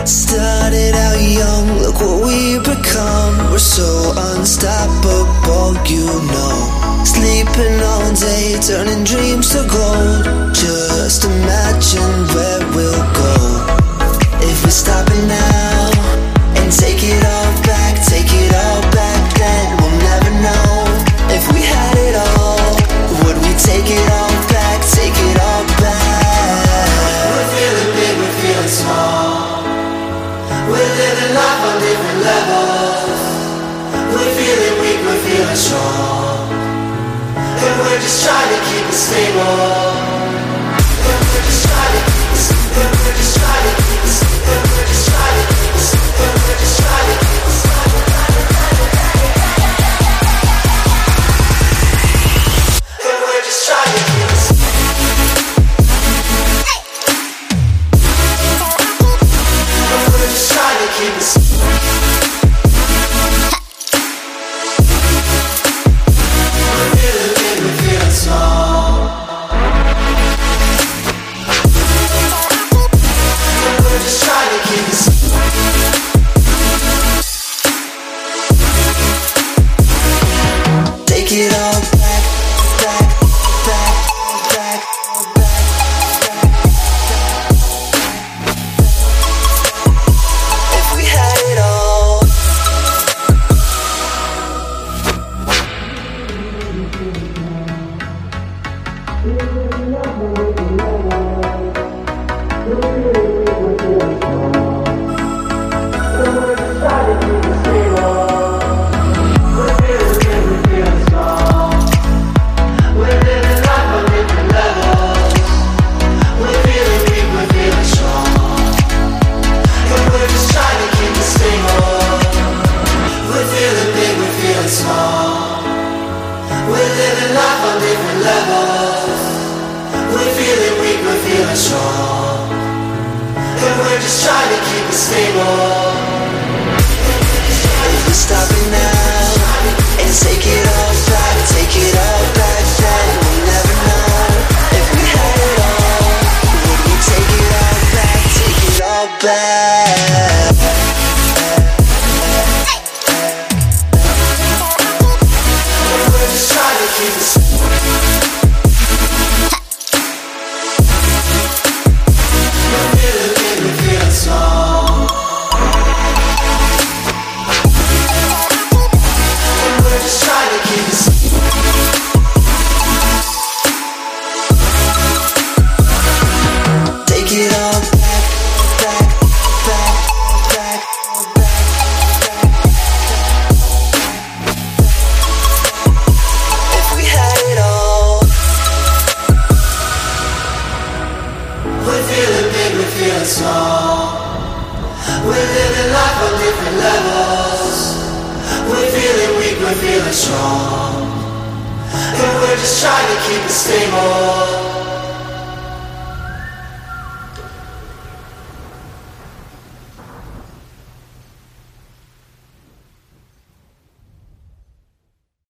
Started out young, look what we become. We're so unstoppable, you know. Sleeping all day, turning dreams to gold. Just imagine where we'll go if we stop it now and take it all back, take it all back. Then we'll never know if we had it all. Would we take it all back, take it all back? We're feeling big, we're feeling small. We're living life on different levels. We're feeling weak, we're feeling strong. And we're just trying to keep it stable. And we're just trying to keep it stable. And we're just trying to keep it stable. And we're just trying to keep it stable. And we're just trying to keep it stable. And we're just trying to keep it stable. And we're just trying to keep it stable. Take it all back, back, back, back, back. If we had it all. We're living life on different levels. We're feeling weak, we're feeling strong. And we're just trying to keep it stable. If we stop it now and take it all back, take it all back, then we'll never know if we had it all. Would we take it all back, take it all back? Keep it we're feeling big, we're feeling small. And we're just trying to keep it take it all back, back, back, back, back. If we had it all. We're feeling big, we're feeling small. We're living life on different levels. We're feeling weak, we're feeling strong. And we're just trying to keep it stable.